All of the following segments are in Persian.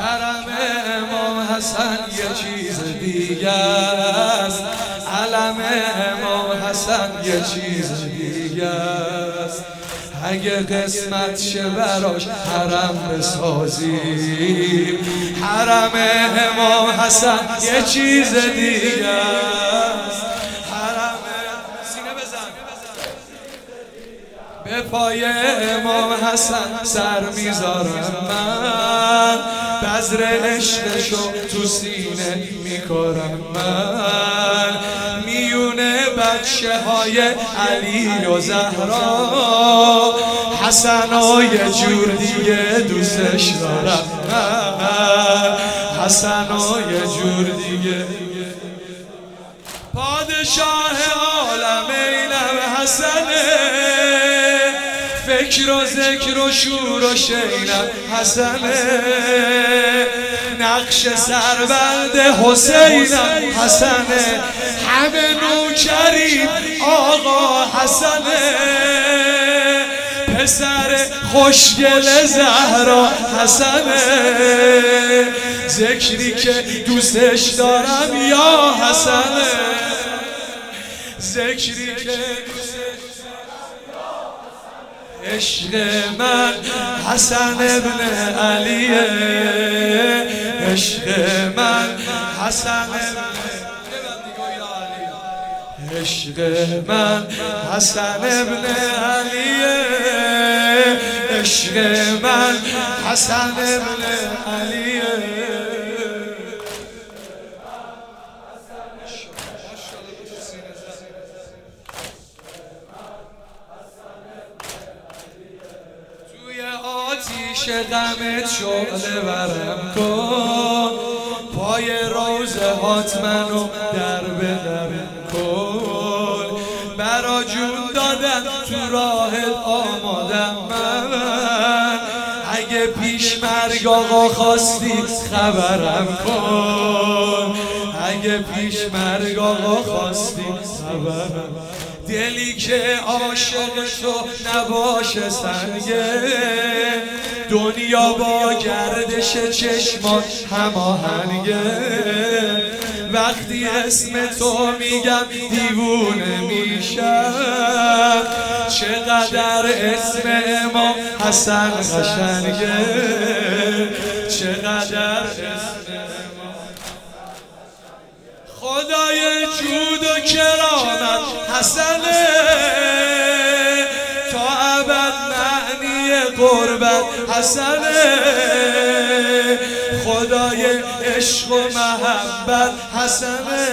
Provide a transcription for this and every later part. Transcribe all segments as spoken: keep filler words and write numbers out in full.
کرم امام حسن یه چیز دیگه است، علم امام حسن یه چیز دیگه است. اگه قسمت شه براش حرم بسازیم، حرم امام حسن یه چیز دیگه است. حرم سینه بزن به پای امام حسن سر میذارم من، بذر عشقشو تو سینه میکارم من. میونه بچه های علی و زهرا، حسنو یه جور دیگه دوستش دارم من، حسنو یه جور دیگه. پادشاه عالم اینم حسنه، فکر و ذکر و شور و شینم حسنه، نقش سربند حسینم حسنه، همه نوکریم آقا حسنه، پسر خوشگل زهرا حسنه، ذکری که دوستش دارم یا حسنه، ذکری که عشق من حسن ابن علیه، عشق من حسن عشق من حسن ابن علیه، عشق من حسن ابن علیه. آتیش غمت شعله ورم کن، پای روزه هات منو در بدرم کن، برا جون دادن تو راهت آمادم من، اگه پیش مرگ آقا خواستی خبرم کن، اگه پیش مرگ آقا خواستی خبرم. دلی که عاشق تو نباشه سنگه، دنیا با گردش چشمات هماهنگه، وقتی اسم تو میگم دیوونه میشم، چقدر اسم امام حسن قشنگه، چقدر اسم خدای جود و کرامت حسنه، تا ابد معنی قربت حسنه، خدای عشق و محبت حسنه،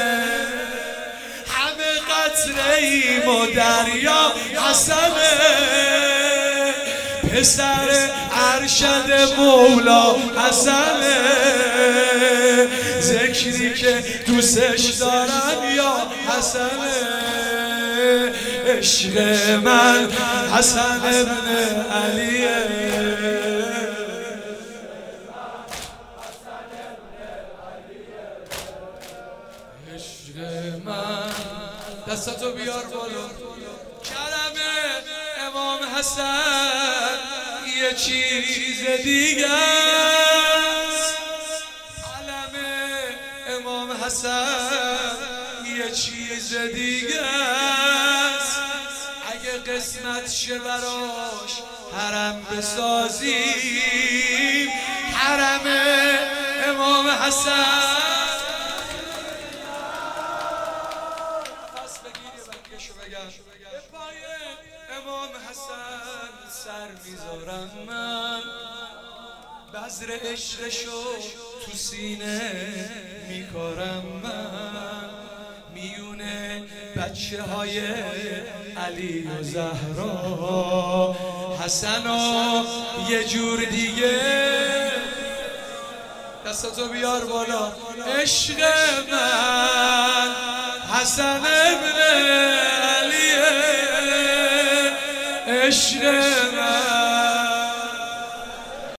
همه قطره ایم و دریا حسنه، پسر ارشد مولا حسنه، ذکری که دوستش دارم یا حسنه، عشق من حسن ابن علیه، عشق من. دستاتو بیار بالا. کرم امام حسن یه چیز دیگه است، علم امام حسن یه چیز دیگه است. اگه قسمت شه براش حرم بسازیم، حرم امام حسن. به پای امام حسن سر میذارم من، بذر عشقشو تو سینه میکارم من، میونه بچه های علی و زهرا، حسنو یه جور دیگه. دستاتو بیار بالا. عشق من حسن ابن علیه، عشق من